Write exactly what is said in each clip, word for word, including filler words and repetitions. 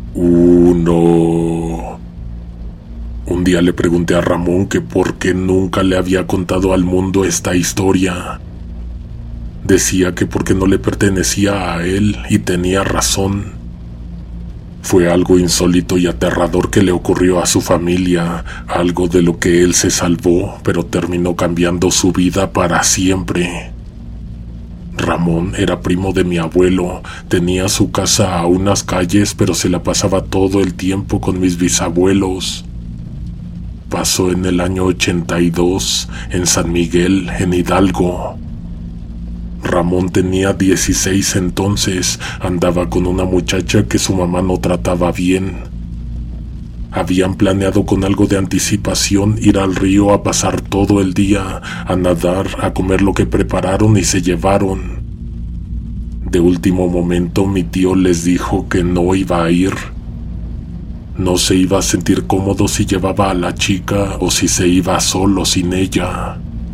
Uno. Un día le pregunté a Ramón que por qué nunca le había contado al mundo esta historia. Decía que porque no le pertenecía a él, y tenía razón. Fue algo insólito y aterrador que le ocurrió a su familia, algo de lo que él se salvó, pero terminó cambiando su vida para siempre. Ramón era primo de mi abuelo, tenía su casa a unas calles, pero se la pasaba todo el tiempo con mis bisabuelos. Pasó en el año ochenta y dos, en San Miguel, en Hidalgo. Ramón tenía dieciséis entonces, andaba con una muchacha que su mamá no trataba bien. Habían planeado con algo de anticipación ir al río a pasar todo el día, a nadar, a comer lo que prepararon y se llevaron. De último momento mi tío les dijo que no iba a ir. No se iba a sentir cómodo si llevaba a la chica o si se iba solo sin ella.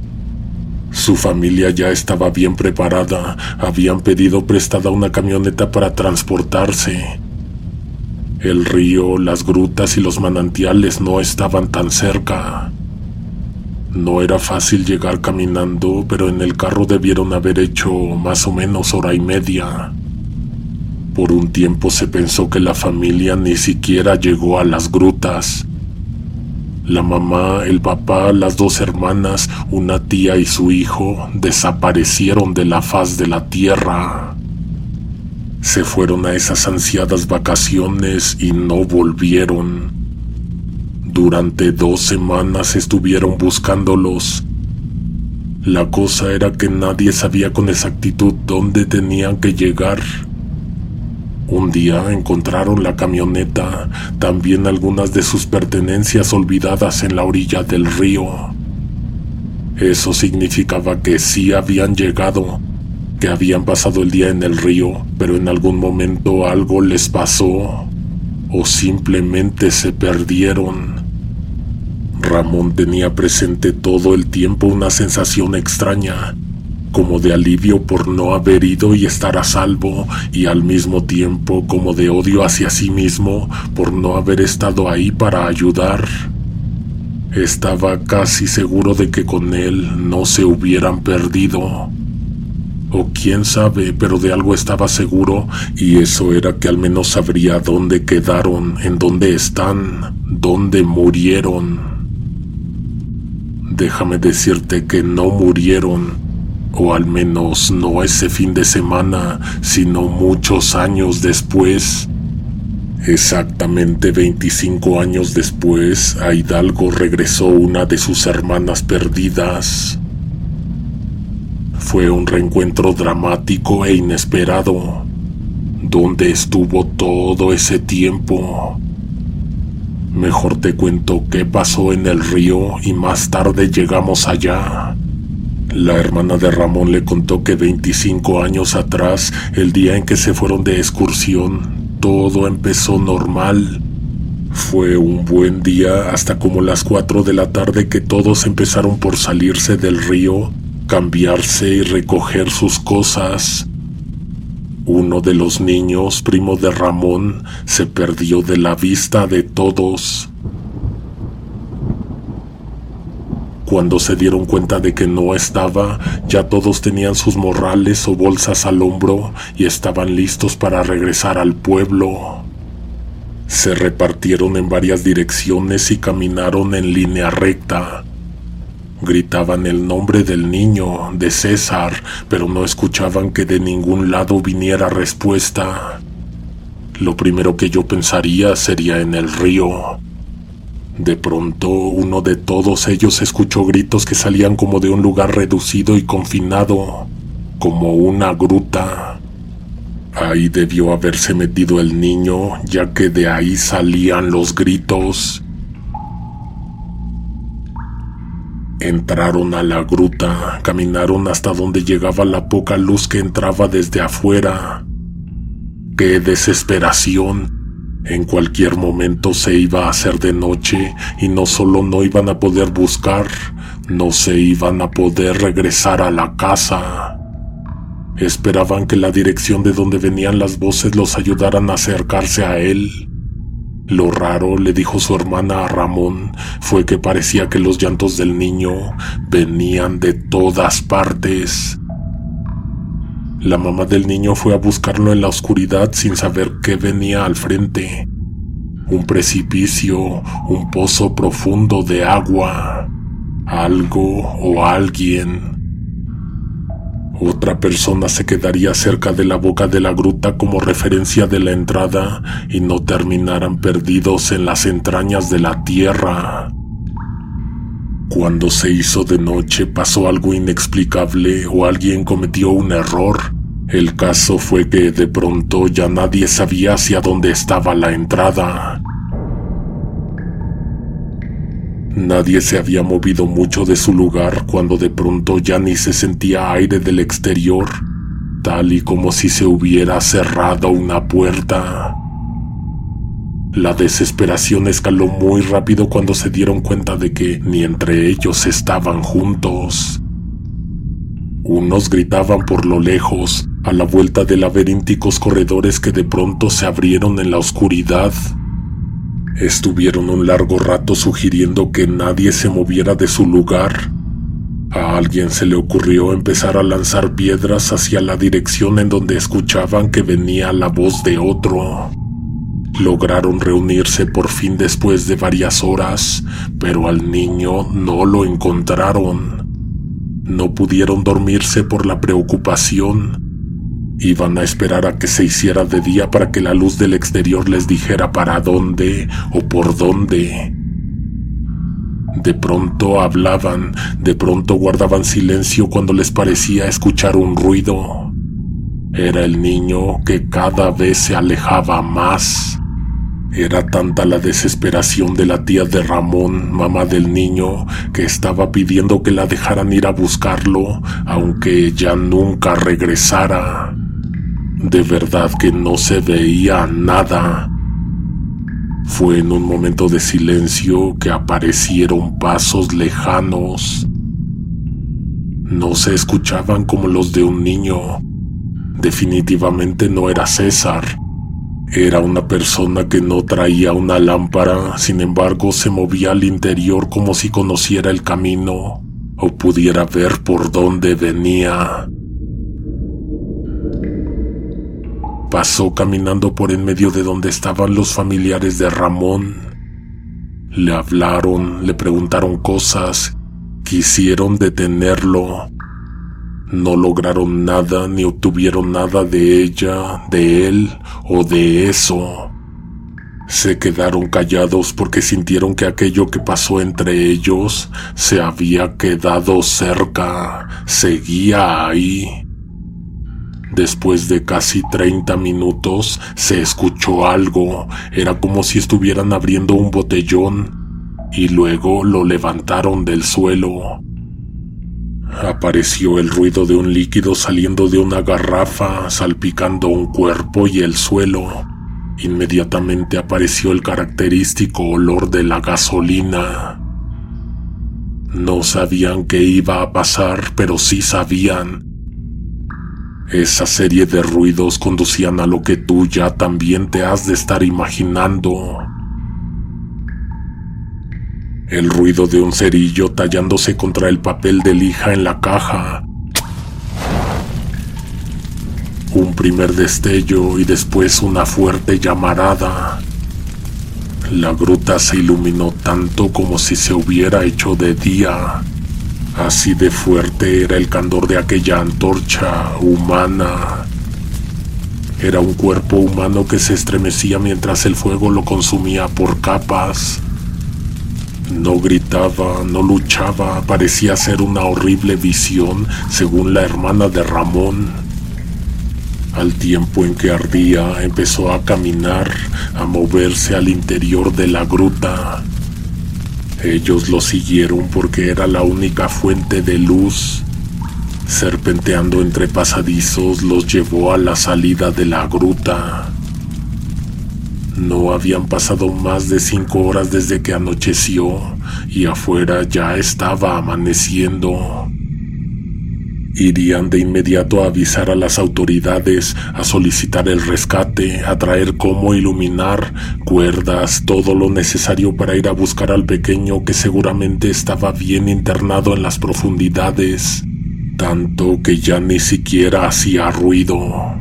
Su familia ya estaba bien preparada, habían pedido prestada una camioneta para transportarse. El río, las grutas y los manantiales no estaban tan cerca. No era fácil llegar caminando, pero en el carro debieron haber hecho más o menos hora y media. Por un tiempo se pensó que la familia ni siquiera llegó a las grutas. La mamá, el papá, las dos hermanas, una tía y su hijo desaparecieron de la faz de la tierra. Se fueron a esas ansiadas vacaciones y no volvieron. Durante dos semanas estuvieron buscándolos. La cosa era que nadie sabía con exactitud dónde tenían que llegar. Un día encontraron la camioneta, también algunas de sus pertenencias olvidadas en la orilla del río. Eso significaba que sí habían llegado, que habían pasado el día en el río, pero en algún momento algo les pasó, o simplemente se perdieron. Ramón tenía presente todo el tiempo una sensación extraña, como de alivio por no haber ido y estar a salvo, y al mismo tiempo como de odio hacia sí mismo por no haber estado ahí para ayudar. Estaba casi seguro de que con él no se hubieran perdido. O quién sabe, pero de algo estaba seguro, y eso era que al menos sabría dónde quedaron, en dónde están, dónde murieron. Déjame decirte que no murieron. O al menos no ese fin de semana, sino muchos años después. Exactamente veinticinco años después, a Hidalgo regresó una de sus hermanas perdidas. Fue un reencuentro dramático e inesperado. ¿Dónde estuvo todo ese tiempo? Mejor te cuento qué pasó en el río y más tarde llegamos allá. La hermana de Ramón le contó que veinticinco años atrás, el día en que se fueron de excursión, todo empezó normal. Fue un buen día hasta como las cuatro de la tarde que todos empezaron por salirse del río, cambiarse y recoger sus cosas. Uno de los niños, primo de Ramón, se perdió de la vista de todos. Cuando se dieron cuenta de que no estaba, ya todos tenían sus morrales o bolsas al hombro y estaban listos para regresar al pueblo. Se repartieron en varias direcciones y caminaron en línea recta. Gritaban el nombre del niño, de César, pero no escuchaban que de ningún lado viniera respuesta. Lo primero que yo pensaría sería en el río. De pronto, uno de todos ellos escuchó gritos que salían como de un lugar reducido y confinado, como una gruta. Ahí debió haberse metido el niño, ya que de ahí salían los gritos. Entraron a la gruta, caminaron hasta donde llegaba la poca luz que entraba desde afuera. ¡Qué desesperación! En cualquier momento se iba a hacer de noche y no solo no iban a poder buscar, no se iban a poder regresar a la casa. Esperaban que la dirección de donde venían las voces los ayudaran a acercarse a él. Lo raro, le dijo su hermana a Ramón, fue que parecía que los llantos del niño venían de todas partes. La mamá del niño fue a buscarlo en la oscuridad sin saber qué venía al frente. Un precipicio, un pozo profundo de agua, algo o alguien. Otra persona se quedaría cerca de la boca de la gruta como referencia de la entrada y no terminaran perdidos en las entrañas de la tierra. Cuando se hizo de noche pasó algo inexplicable o alguien cometió un error. El caso fue que de pronto ya nadie sabía hacia dónde estaba la entrada. Nadie se había movido mucho de su lugar cuando de pronto ya ni se sentía aire del exterior, tal y como si se hubiera cerrado una puerta. La desesperación escaló muy rápido cuando se dieron cuenta de que ni entre ellos estaban juntos. Unos gritaban por lo lejos, a la vuelta de laberínticos corredores que de pronto se abrieron en la oscuridad. Estuvieron un largo rato sugiriendo que nadie se moviera de su lugar. A alguien se le ocurrió empezar a lanzar piedras hacia la dirección en donde escuchaban que venía la voz de otro. Lograron reunirse por fin después de varias horas, pero al niño no lo encontraron. No pudieron dormirse por la preocupación. Iban a esperar a que se hiciera de día para que la luz del exterior les dijera para dónde o por dónde. De pronto hablaban, de pronto guardaban silencio cuando les parecía escuchar un ruido. Era el niño que cada vez se alejaba más. Era tanta la desesperación de la tía de Ramón, mamá del niño, que estaba pidiendo que la dejaran ir a buscarlo, aunque ella nunca regresara. De verdad que no se veía nada. Fue en un momento de silencio que aparecieron pasos lejanos. No se escuchaban como los de un niño. Definitivamente no era César. Era una persona que no traía una lámpara, sin embargo se movía al interior como si conociera el camino o pudiera ver por dónde venía. Pasó caminando por en medio de donde estaban los familiares de Ramón. Le hablaron, le preguntaron cosas, quisieron detenerlo. No lograron nada ni obtuvieron nada de ella, de él o de eso. Se quedaron callados porque sintieron que aquello que pasó entre ellos se había quedado cerca, seguía ahí. Después de casi treinta minutos se escuchó algo, era como si estuvieran abriendo un botellón y luego lo levantaron del suelo. Apareció el ruido de un líquido saliendo de una garrafa, salpicando un cuerpo y el suelo. Inmediatamente apareció el característico olor de la gasolina. No sabían qué iba a pasar, pero sí sabían. Esa serie de ruidos conducían a lo que tú ya también te has de estar imaginando. El ruido de un cerillo tallándose contra el papel de lija en la caja. Un primer destello y después una fuerte llamarada. La gruta se iluminó tanto como si se hubiera hecho de día. Así de fuerte era el candor de aquella antorcha humana. Era un cuerpo humano que se estremecía mientras el fuego lo consumía por capas. No gritaba, no luchaba, parecía ser una horrible visión, según la hermana de Ramón. Al tiempo en que ardía, empezó a caminar, a moverse al interior de la gruta. Ellos lo siguieron porque era la única fuente de luz. Serpenteando entre pasadizos, los llevó a la salida de la gruta. No habían pasado más de cinco horas desde que anocheció y afuera ya estaba amaneciendo. Irían de inmediato a avisar a las autoridades, a solicitar el rescate, a traer cómo iluminar, cuerdas, todo lo necesario para ir a buscar al pequeño que seguramente estaba bien internado en las profundidades, tanto que ya ni siquiera hacía ruido.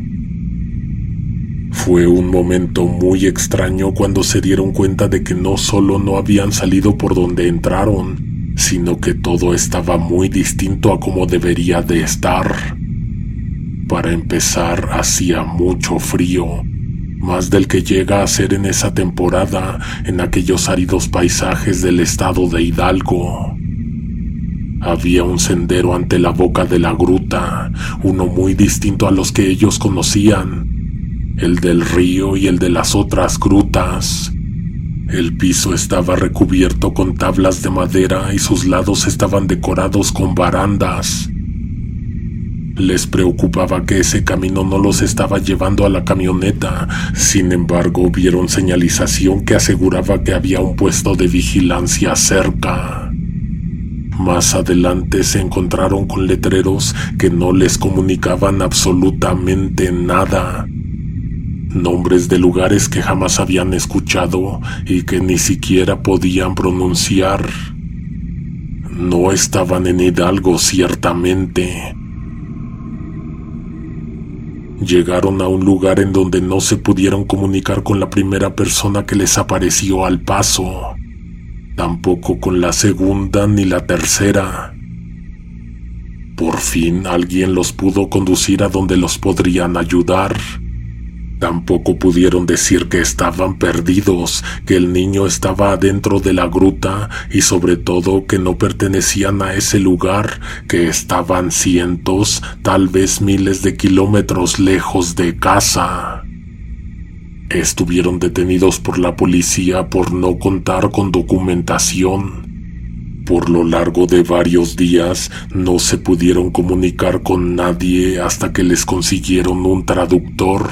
Fue un momento muy extraño cuando se dieron cuenta de que no solo no habían salido por donde entraron, sino que todo estaba muy distinto a como debería de estar. Para empezar, hacía mucho frío, más del que llega a ser en esa temporada en aquellos áridos paisajes del estado de Hidalgo. Había un sendero ante la boca de la gruta, uno muy distinto a los que ellos conocían, el del río y el de las otras grutas. El piso estaba recubierto con tablas de madera y sus lados estaban decorados con barandas. Les preocupaba que ese camino no los estaba llevando a la camioneta, sin embargo vieron señalización que aseguraba que había un puesto de vigilancia cerca. Más adelante se encontraron con letreros que no les comunicaban absolutamente nada. Nombres de lugares que jamás habían escuchado y que ni siquiera podían pronunciar. No estaban en Hidalgo, ciertamente. Llegaron a un lugar en donde no se pudieron comunicar con la primera persona que les apareció al paso, tampoco con la segunda ni la tercera. Por fin alguien los pudo conducir a donde los podrían ayudar. Tampoco pudieron decir que estaban perdidos, que el niño estaba adentro de la gruta y sobre todo que no pertenecían a ese lugar, que estaban cientos, tal vez miles de kilómetros lejos de casa. Estuvieron detenidos por la policía por no contar con documentación. Por lo largo de varios días no se pudieron comunicar con nadie hasta que les consiguieron un traductor.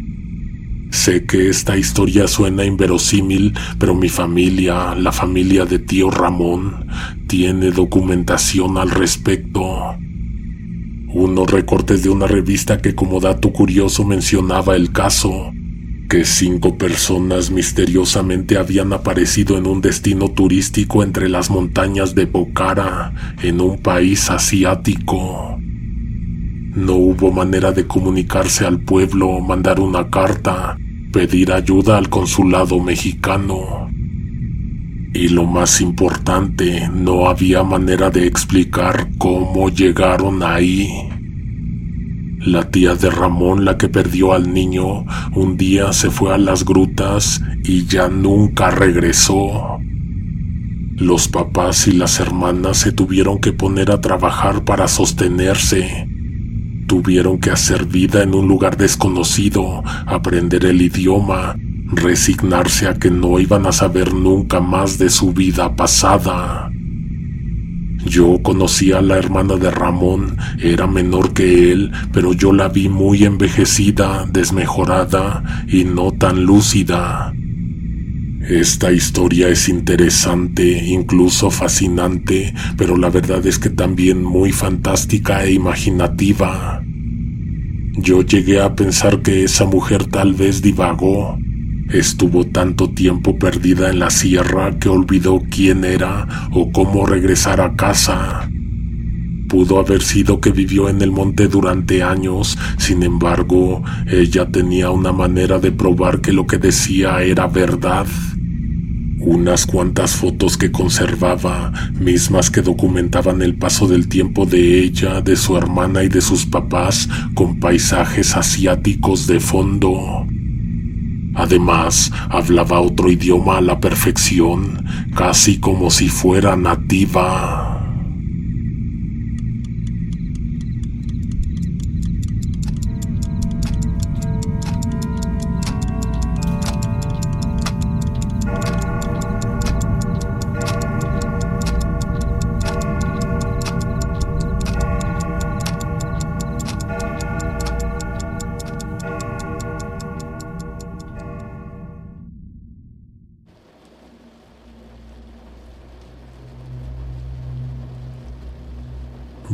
Sé que esta historia suena inverosímil, pero mi familia, la familia de tío Ramón, tiene documentación al respecto. Unos recortes de una revista que como dato curioso mencionaba el caso, que cinco personas misteriosamente habían aparecido en un destino turístico entre las montañas de Pokhara, en un país asiático. No hubo manera de comunicarse al pueblo, mandar una carta, pedir ayuda al consulado mexicano. Y lo más importante, no había manera de explicar cómo llegaron ahí. La tía de Ramón, la que perdió al niño, un día se fue a las grutas y ya nunca regresó. Los papás y las hermanas se tuvieron que poner a trabajar para sostenerse. Tuvieron que hacer vida en un lugar desconocido, aprender el idioma, resignarse a que no iban a saber nunca más de su vida pasada. Yo conocí a la hermana de Ramón, era menor que él, pero yo la vi muy envejecida, desmejorada y no tan lúcida. Esta historia es interesante, incluso fascinante, pero la verdad es que también muy fantástica e imaginativa. Yo llegué a pensar que esa mujer tal vez divagó. Estuvo tanto tiempo perdida en la sierra que olvidó quién era o cómo regresar a casa. Pudo haber sido que vivió en el monte durante años, sin embargo, ella tenía una manera de probar que lo que decía era verdad. Unas cuantas fotos que conservaba, mismas que documentaban el paso del tiempo de ella, de su hermana y de sus papás, con paisajes asiáticos de fondo. Además, hablaba otro idioma a la perfección, casi como si fuera nativa.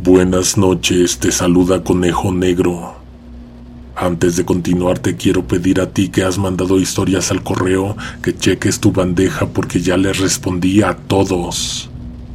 Buenas noches, te saluda Conejo Negro. Antes de continuar te quiero pedir a ti que has mandado historias al correo que cheques tu bandeja porque ya les respondí a todos.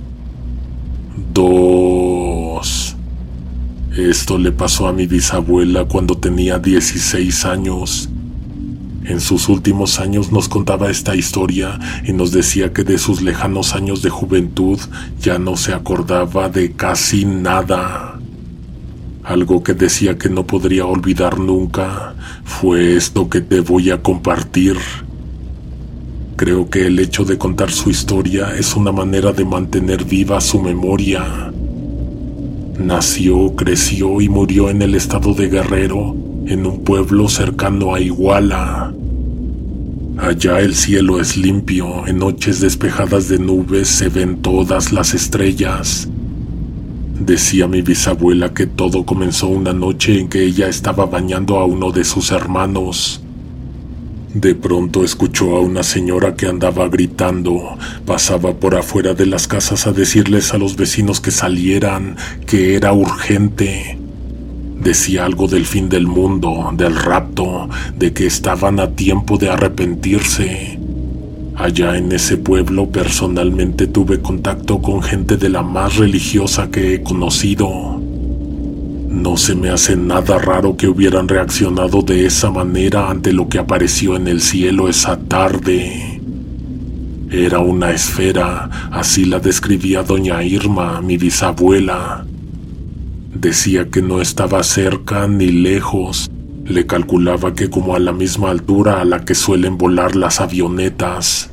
Dos. Esto le pasó a mi bisabuela cuando tenía dieciséis años. En sus últimos años nos contaba esta historia y nos decía que de sus lejanos años de juventud ya no se acordaba de casi nada. Algo que decía que no podría olvidar nunca fue esto que te voy a compartir. Creo que el hecho de contar su historia es una manera de mantener viva su memoria. Nació, creció y murió en el estado de Guerrero, en un pueblo cercano a Iguala. Allá el cielo es limpio, en noches despejadas de nubes se ven todas las estrellas. Decía mi bisabuela que todo comenzó una noche en que ella estaba bañando a uno de sus hermanos. De pronto escuchó a una señora que andaba gritando. Pasaba por afuera de las casas a decirles a los vecinos que salieran, que era urgente. Decía algo del fin del mundo, del rapto, de que estaban a tiempo de arrepentirse. Allá en ese pueblo personalmente tuve contacto con gente de la más religiosa que he conocido. No se me hace nada raro que hubieran reaccionado de esa manera ante lo que apareció en el cielo esa tarde. Era una esfera, así la describía doña Irma, mi bisabuela. Decía que no estaba cerca ni lejos. Le calculaba que como a la misma altura a la que suelen volar las avionetas.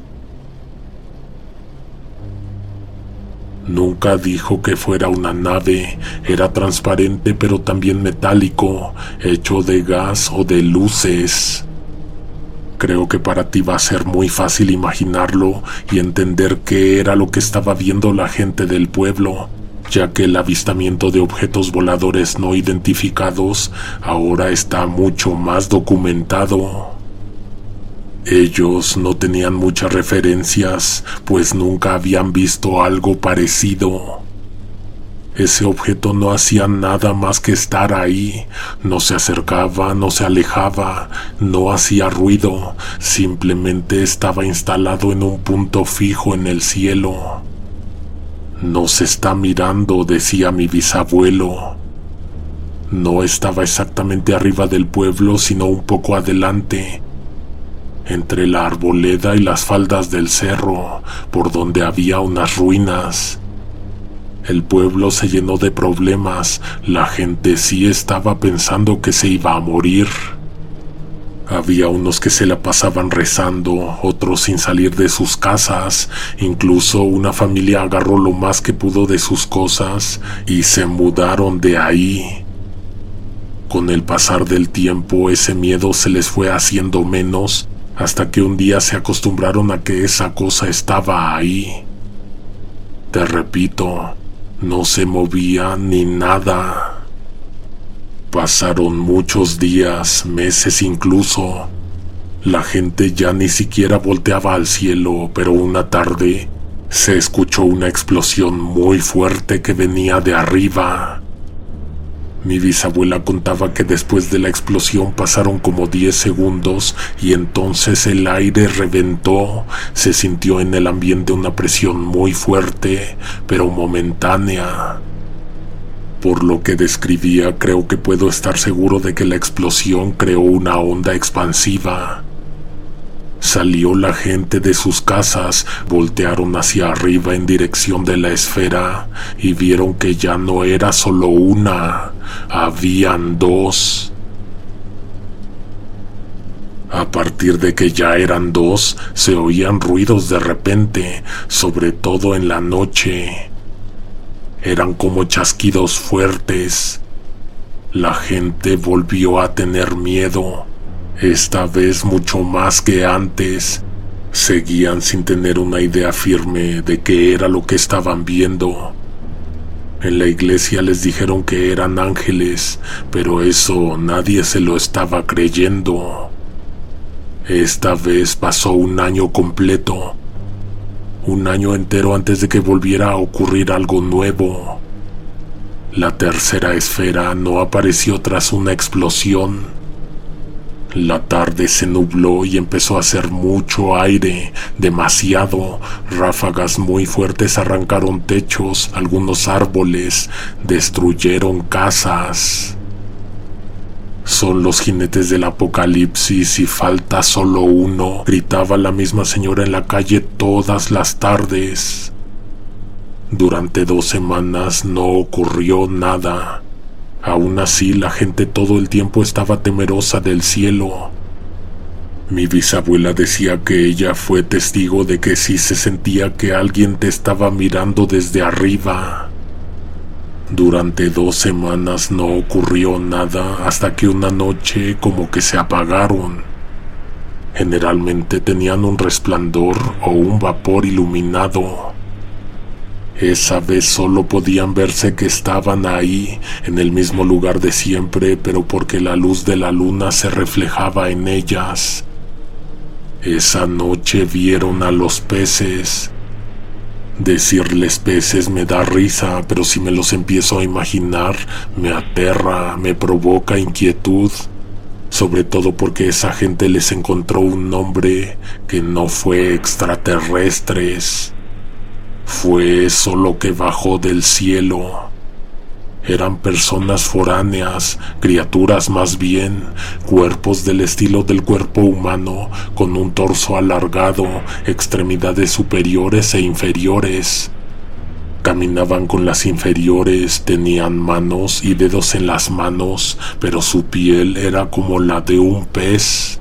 Nunca dijo que fuera una nave, era transparente pero también metálico, hecho de gas o de luces. Creo que para ti va a ser muy fácil imaginarlo y entender qué era lo que estaba viendo la gente del pueblo, ya que el avistamiento de objetos voladores no identificados ahora está mucho más documentado. Ellos no tenían muchas referencias, pues nunca habían visto algo parecido. Ese objeto no hacía nada más que estar ahí, no se acercaba, no se alejaba, no hacía ruido, simplemente estaba instalado en un punto fijo en el cielo. Nos está mirando, decía mi bisabuelo. No estaba exactamente arriba del pueblo, sino un poco adelante, entre la arboleda y las faldas del cerro, por donde había unas ruinas. El pueblo se llenó de problemas, la gente sí estaba pensando que se iba a morir. Había unos que se la pasaban rezando, otros sin salir de sus casas, incluso una familia agarró lo más que pudo de sus cosas y se mudaron de ahí. Con el pasar del tiempo ese miedo se les fue haciendo menos, hasta que un día se acostumbraron a que esa cosa estaba ahí. Te repito, no se movía ni nada. Pasaron muchos días, meses incluso. La gente ya ni siquiera volteaba al cielo, pero una tarde se escuchó una explosión muy fuerte que venía de arriba. Mi bisabuela contaba que después de la explosión pasaron como diez segundos y entonces el aire reventó. Se sintió en el ambiente una presión muy fuerte, pero momentánea. Por lo que describía, creo que puedo estar seguro de que la explosión creó una onda expansiva. Salió la gente de sus casas, voltearon hacia arriba en dirección de la esfera y vieron que ya no era solo una, habían dos. A partir de que ya eran dos, se oían ruidos de repente, sobre todo en la noche. Eran como chasquidos fuertes. La gente volvió a tener miedo. Esta vez mucho más que antes. Seguían sin tener una idea firme de qué era lo que estaban viendo. En la iglesia les dijeron que eran ángeles, pero eso nadie se lo estaba creyendo. Esta vez pasó un año completo. Un año entero antes de que volviera a ocurrir algo nuevo. La tercera esfera no apareció tras una explosión. La tarde se nubló y empezó a hacer mucho aire, demasiado. Ráfagas muy fuertes arrancaron techos, algunos árboles, destruyeron casas. Son los jinetes del apocalipsis y falta solo uno, gritaba la misma señora en la calle todas las tardes. Durante dos semanas no ocurrió nada. Aún así, la gente todo el tiempo estaba temerosa del cielo. Mi bisabuela decía que ella fue testigo de que sí se sentía que alguien te estaba mirando desde arriba. Durante dos semanas no ocurrió nada hasta que una noche como que se apagaron. Generalmente tenían un resplandor o un vapor iluminado. Esa vez solo podían verse que estaban ahí, en el mismo lugar de siempre, pero porque la luz de la luna se reflejaba en ellas. Esa noche vieron a los peces. Decirles peces me da risa, pero si me los empiezo a imaginar, me aterra, me provoca inquietud. Sobre todo porque esa gente les encontró un nombre que no fue extraterrestres. Fue eso lo que bajó del cielo. Eran personas foráneas, criaturas más bien, cuerpos del estilo del cuerpo humano, con un torso alargado, extremidades superiores e inferiores. Caminaban con las inferiores, tenían manos y dedos en las manos, pero su piel era como la de un pez.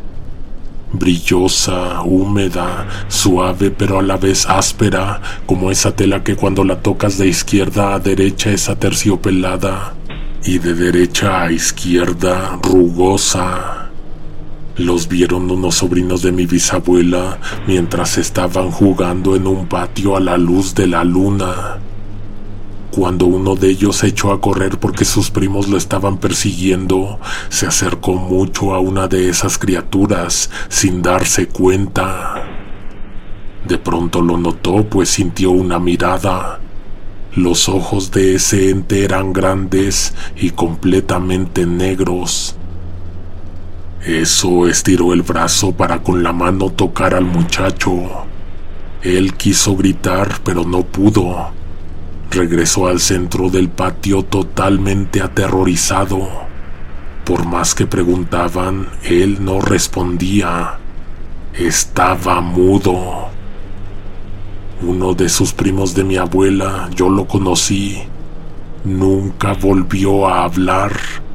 Brillosa, húmeda, suave pero a la vez áspera, como esa tela que cuando la tocas de izquierda a derecha es aterciopelada y de derecha a izquierda rugosa. Los vieron unos sobrinos de mi bisabuela mientras estaban jugando en un patio a la luz de la luna. Cuando uno de ellos se echó a correr porque sus primos lo estaban persiguiendo, se acercó mucho a una de esas criaturas sin darse cuenta. De pronto lo notó, pues sintió una mirada. Los ojos de ese ente eran grandes y completamente negros. Eso estiró el brazo para con la mano tocar al muchacho. Él quiso gritar, pero no pudo. Regresó al centro del patio totalmente aterrorizado. Por más que preguntaban, él no respondía. Estaba mudo. Uno de sus primos de mi abuela, yo lo conocí, nunca volvió a hablar.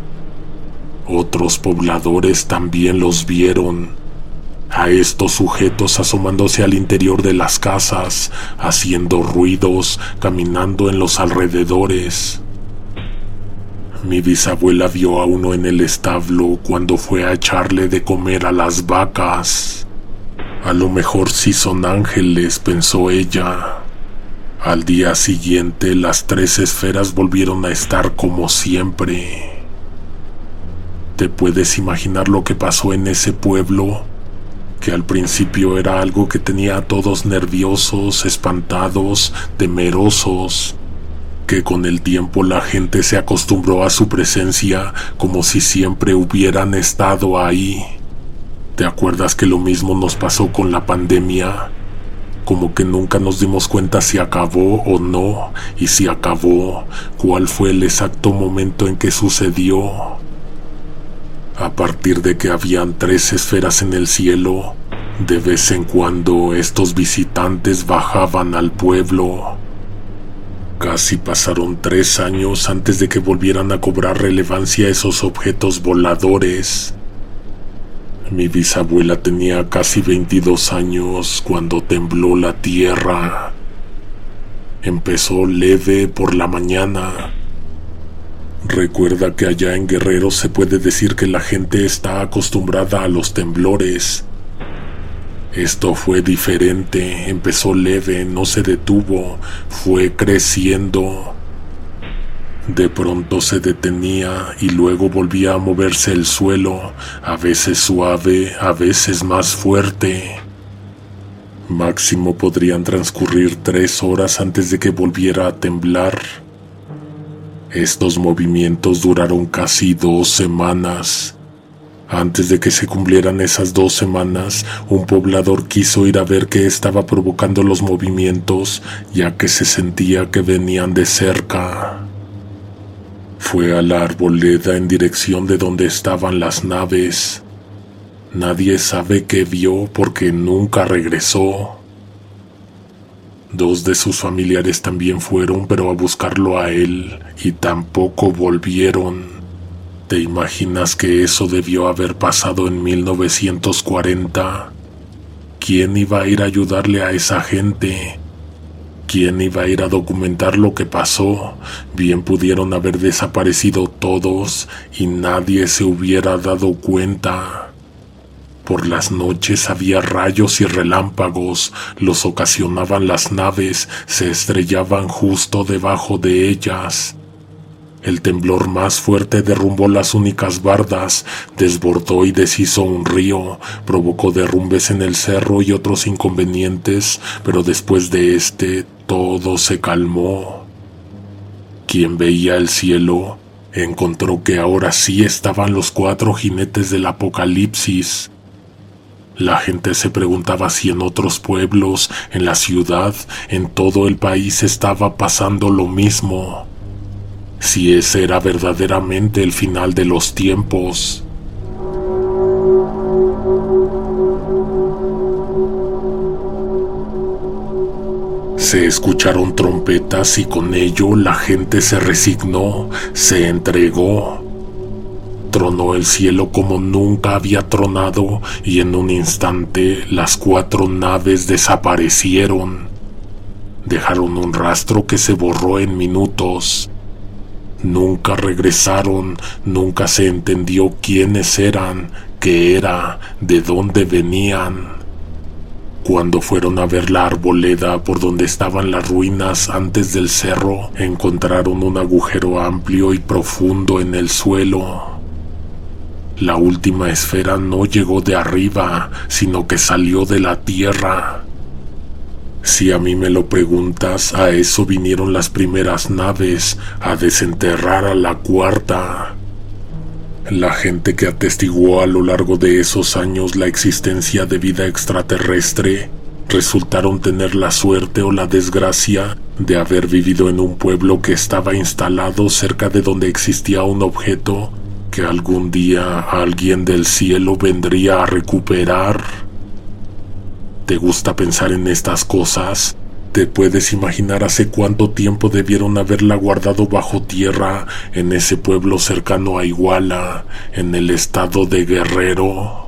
Otros pobladores también los vieron. A estos sujetos asomándose al interior de las casas, haciendo ruidos, caminando en los alrededores. Mi bisabuela vio a uno en el establo cuando fue a echarle de comer a las vacas. A lo mejor sí son ángeles, pensó ella. Al día siguiente las tres esferas volvieron a estar como siempre. ¿Te puedes imaginar lo que pasó en ese pueblo? Que al principio era algo que tenía a todos nerviosos, espantados, temerosos, que con el tiempo la gente se acostumbró a su presencia como si siempre hubieran estado ahí. ¿Te acuerdas que lo mismo nos pasó con la pandemia? Como que nunca nos dimos cuenta si acabó o no, y si acabó, ¿cuál fue el exacto momento en que sucedió? A partir de que habían tres esferas en el cielo, de vez en cuando estos visitantes bajaban al pueblo. Casi pasaron tres años antes de que volvieran a cobrar relevancia esos objetos voladores. Mi bisabuela tenía casi veintidós años cuando tembló la tierra. Empezó leve por la mañana. Recuerda que allá en Guerrero se puede decir que la gente está acostumbrada a los temblores. Esto fue diferente, empezó leve, no se detuvo, fue creciendo. De pronto se detenía y luego volvía a moverse el suelo, a veces suave, a veces más fuerte. Máximo podrían transcurrir tres horas antes de que volviera a temblar. Estos movimientos duraron casi dos semanas. Antes de que se cumplieran esas dos semanas, un poblador quiso ir a ver qué estaba provocando los movimientos, ya que se sentía que venían de cerca. Fue a la arboleda en dirección de donde estaban las naves. Nadie sabe qué vio porque nunca regresó. Dos de sus familiares también fueron, pero a buscarlo a él, y tampoco volvieron. ¿Te imaginas que eso debió haber pasado en mil novecientos cuarenta? ¿Quién iba a ir a ayudarle a esa gente? ¿Quién iba a ir a documentar lo que pasó? Bien pudieron haber desaparecido todos y nadie se hubiera dado cuenta. Por las noches había rayos y relámpagos, los ocasionaban las naves, se estrellaban justo debajo de ellas. El temblor más fuerte derrumbó las únicas bardas, desbordó y deshizo un río, provocó derrumbes en el cerro y otros inconvenientes, pero después de este, todo se calmó. Quien veía el cielo, encontró que ahora sí estaban los cuatro jinetes del apocalipsis. La gente se preguntaba si en otros pueblos, en la ciudad, en todo el país estaba pasando lo mismo. Si ese era verdaderamente el final de los tiempos. Se escucharon trompetas y con ello la gente se resignó, se entregó. Tronó el cielo como nunca había tronado y en un instante las cuatro naves desaparecieron. Dejaron un rastro que se borró en minutos. Nunca regresaron, nunca se entendió quiénes eran, qué era, de dónde venían. Cuando fueron a ver la arboleda por donde estaban las ruinas antes del cerro, encontraron un agujero amplio y profundo en el suelo. La última esfera no llegó de arriba, sino que salió de la tierra. Si a mí me lo preguntas, a eso vinieron las primeras naves, a desenterrar a la cuarta. La gente que atestiguó a lo largo de esos años la existencia de vida extraterrestre resultaron tener la suerte o la desgracia de haber vivido en un pueblo que estaba instalado cerca de donde existía un objeto que algún día alguien del cielo vendría a recuperar. ¿Te gusta pensar en estas cosas? ¿Te puedes imaginar hace cuánto tiempo debieron haberla guardado bajo tierra en ese pueblo cercano a Iguala, en el estado de Guerrero?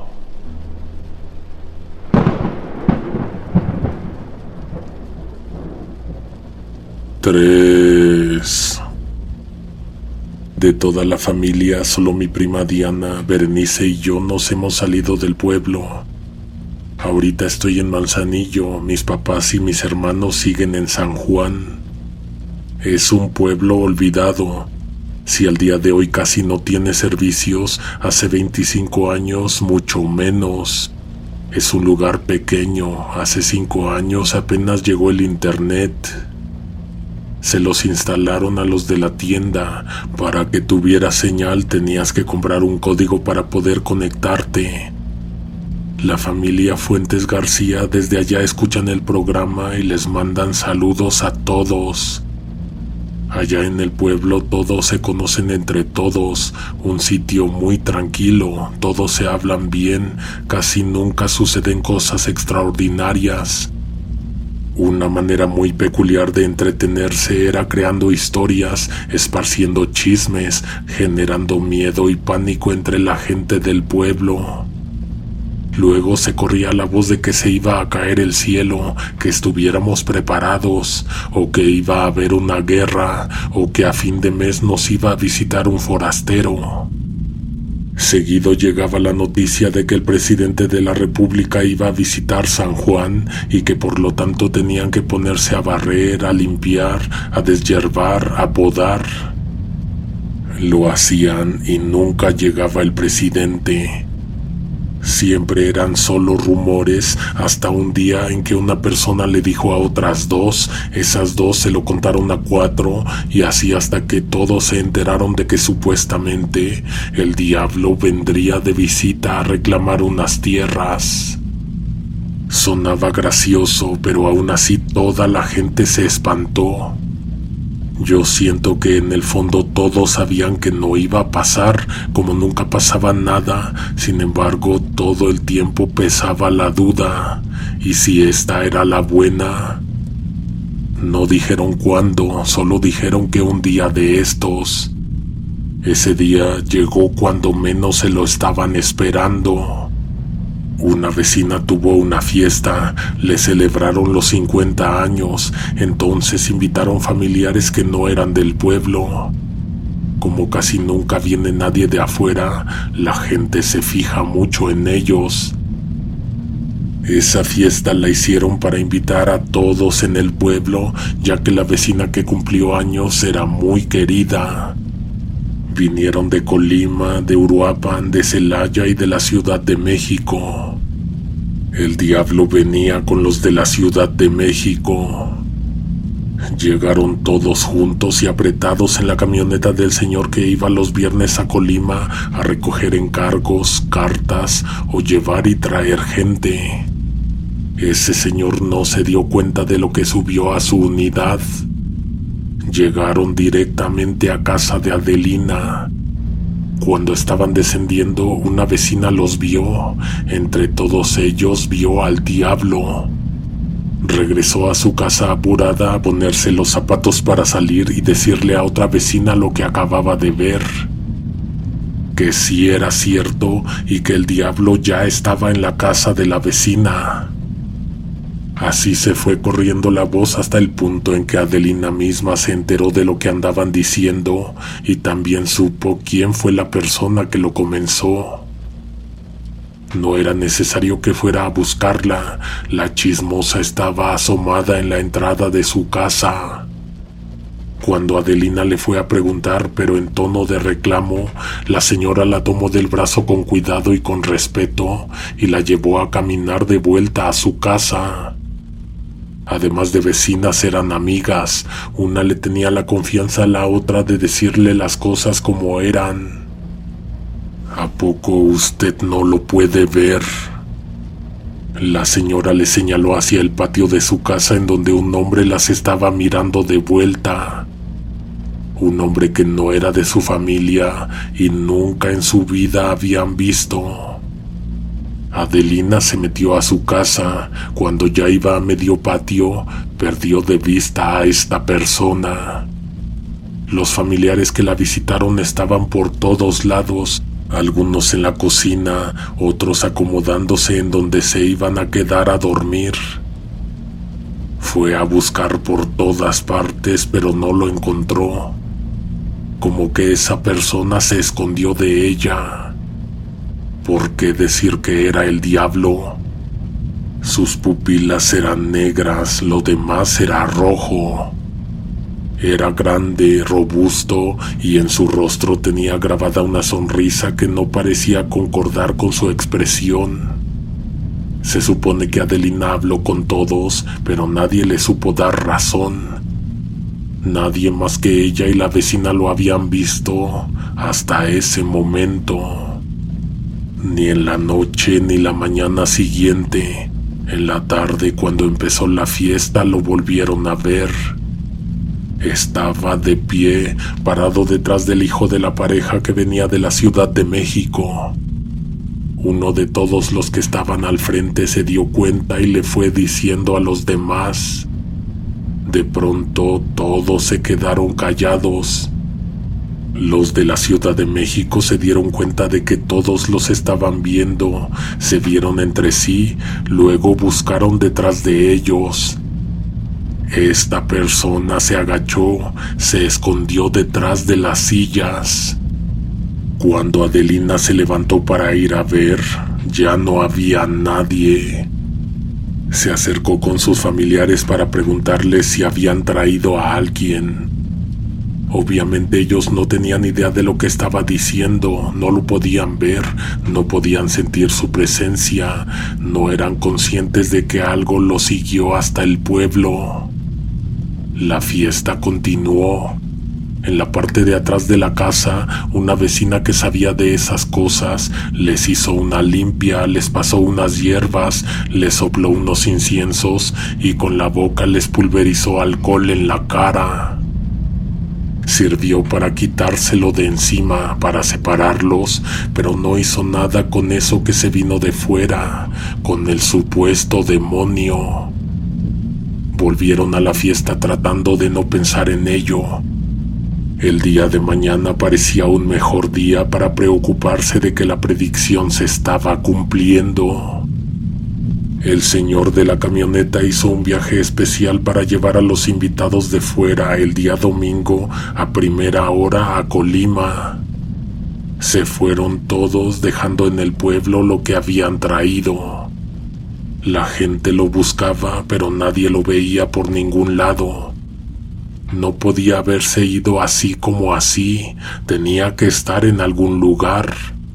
Tres. De toda la familia, solo mi prima Diana, Berenice y yo nos hemos salido del pueblo. Ahorita estoy en Manzanillo, mis papás y mis hermanos siguen en San Juan. Es un pueblo olvidado. Si al día de hoy casi no tiene servicios, hace veinticinco años mucho menos. Es un lugar pequeño, hace cinco años apenas llegó el internet. Se los instalaron a los de la tienda. Para que tuviera señal tenías que comprar un código para poder conectarte. La familia Fuentes García desde allá escuchan el programa y les mandan saludos a todos. Allá en el pueblo todos se conocen entre todos, un sitio muy tranquilo, todos se hablan bien, casi nunca suceden cosas extraordinarias. Una manera muy peculiar de entretenerse era creando historias, esparciendo chismes, generando miedo y pánico entre la gente del pueblo. Luego se corría la voz de que se iba a caer el cielo, que estuviéramos preparados, o que iba a haber una guerra, o que a fin de mes nos iba a visitar un forastero. Seguido llegaba la noticia de que el presidente de la República iba a visitar San Juan y que por lo tanto tenían que ponerse a barrer, a limpiar, a deshiervar, a podar. Lo hacían y nunca llegaba el presidente. Siempre eran solo rumores, hasta un día en que una persona le dijo a otras dos, esas dos se lo contaron a cuatro, y así hasta que todos se enteraron de que supuestamente el diablo vendría de visita a reclamar unas tierras. Sonaba gracioso, pero aún así toda la gente se espantó. Yo siento que en el fondo todos sabían que no iba a pasar, como nunca pasaba nada. Sin embargo, todo el tiempo pesaba la duda, y si esta era la buena. No dijeron cuándo, solo dijeron que un día de estos. Ese día llegó cuando menos se lo estaban esperando. Una vecina tuvo una fiesta, le celebraron los cincuenta años, entonces invitaron familiares que no eran del pueblo. Como casi nunca viene nadie de afuera, la gente se fija mucho en ellos. Esa fiesta la hicieron para invitar a todos en el pueblo, ya que la vecina que cumplió años era muy querida. Vinieron de Colima, de Uruapan, de Celaya y de la Ciudad de México. El diablo venía con los de la Ciudad de México. Llegaron todos juntos y apretados en la camioneta del señor que iba los viernes a Colima a recoger encargos, cartas o llevar y traer gente. Ese señor no se dio cuenta de lo que subió a su unidad. Llegaron directamente a casa de Adelina. Cuando estaban descendiendo, una vecina los vio. Entre todos ellos vio al diablo. Regresó a su casa apurada a ponerse los zapatos para salir y decirle a otra vecina lo que acababa de ver. Que sí era cierto y que el diablo ya estaba en la casa de la vecina. Así se fue corriendo la voz hasta el punto en que Adelina misma se enteró de lo que andaban diciendo y también supo quién fue la persona que lo comenzó. No era necesario que fuera a buscarla, la chismosa estaba asomada en la entrada de su casa. Cuando Adelina le fue a preguntar, pero en tono de reclamo, la señora la tomó del brazo con cuidado y con respeto y la llevó a caminar de vuelta a su casa. Además de vecinas, eran amigas. Una le tenía la confianza a la otra de decirle las cosas como eran. ¿A poco usted no lo puede ver? La señora le señaló hacia el patio de su casa en donde un hombre las estaba mirando de vuelta. Un hombre que no era de su familia y nunca en su vida habían visto. Adelina se metió a su casa. Cuando ya iba a medio patio, perdió de vista a esta persona. Los familiares que la visitaron estaban por todos lados, algunos en la cocina, otros acomodándose en donde se iban a quedar a dormir. Fue a buscar por todas partes, pero no lo encontró. Como que esa persona se escondió de ella. ¿Por qué decir que era el diablo? Sus pupilas eran negras, lo demás era rojo. Era grande, robusto, y en su rostro tenía grabada una sonrisa que no parecía concordar con su expresión. Se supone que Adelina habló con todos, pero nadie le supo dar razón. Nadie más que ella y la vecina lo habían visto hasta ese momento. Ni en la noche ni la mañana siguiente. En la tarde, cuando empezó la fiesta, lo volvieron a ver. Estaba de pie, parado detrás del hijo de la pareja que venía de la Ciudad de México. Uno de todos los que estaban al frente se dio cuenta y le fue diciendo a los demás. De pronto, todos se quedaron callados. Los de la Ciudad de México se dieron cuenta de que todos los estaban viendo, se vieron entre sí, luego buscaron detrás de ellos. Esta persona se agachó, se escondió detrás de las sillas. Cuando Adelina se levantó para ir a ver, ya no había nadie. Se acercó con sus familiares para preguntarles si habían traído a alguien. Obviamente ellos no tenían idea de lo que estaba diciendo, no lo podían ver, no podían sentir su presencia, no eran conscientes de que algo los siguió hasta el pueblo. La fiesta continuó. En la parte de atrás de la casa, una vecina que sabía de esas cosas les hizo una limpia, les pasó unas hierbas, les sopló unos inciensos y con la boca les pulverizó alcohol en la cara. Sirvió para quitárselo de encima, para separarlos, pero no hizo nada con eso que se vino de fuera, con el supuesto demonio. Volvieron a la fiesta tratando de no pensar en ello. El día de mañana parecía un mejor día para preocuparse de que la predicción se estaba cumpliendo. El señor de la camioneta hizo un viaje especial para llevar a los invitados de fuera el día domingo a primera hora a Colima. Se fueron todos dejando en el pueblo lo que habían traído. La gente lo buscaba, pero nadie lo veía por ningún lado. No podía haberse ido así como así, tenía que estar en algún lugar.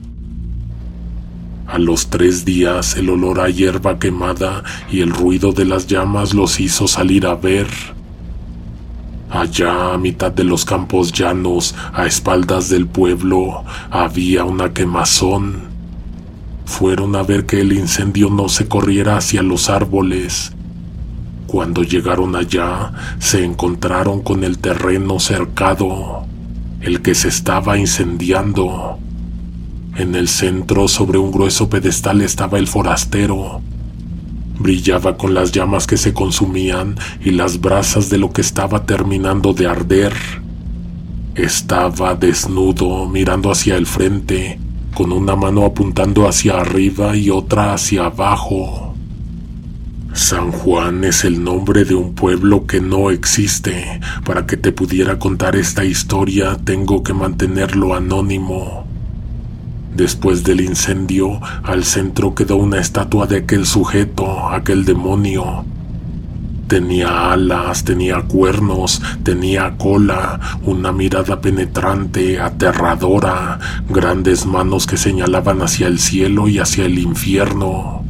A los tres días el olor a hierba quemada y el ruido de las llamas los hizo salir a ver. Allá, a mitad de los campos llanos, a espaldas del pueblo, había una quemazón. Fueron a ver que el incendio no se corriera hacia los árboles. Cuando llegaron allá, se encontraron con el terreno cercado, el que se estaba incendiando. En el centro, sobre un grueso pedestal, estaba el forastero. Brillaba con las llamas que se consumían y las brasas de lo que estaba terminando de arder. Estaba desnudo, mirando hacia el frente, con una mano apuntando hacia arriba y otra hacia abajo. San Juan es el nombre de un pueblo que no existe. Para que te pudiera contar esta historia, tengo que mantenerlo anónimo. Después del incendio, al centro quedó una estatua de aquel sujeto, aquel demonio. Tenía alas, tenía cuernos, tenía cola, una mirada penetrante, aterradora, grandes manos que señalaban hacia el cielo y hacia el infierno.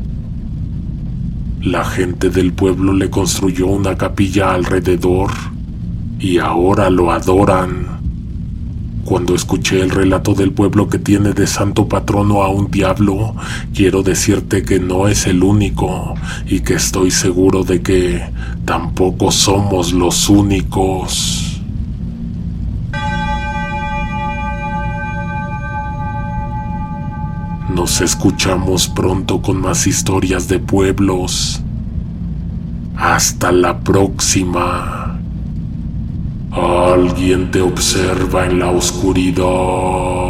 La gente del pueblo le construyó una capilla alrededor y ahora lo adoran. Cuando escuché el relato del pueblo que tiene de santo patrono a un diablo, quiero decirte que no es el único y que estoy seguro de que tampoco somos los únicos. Nos escuchamos pronto con más historias de pueblos. Hasta la próxima. Alguien te observa en la oscuridad.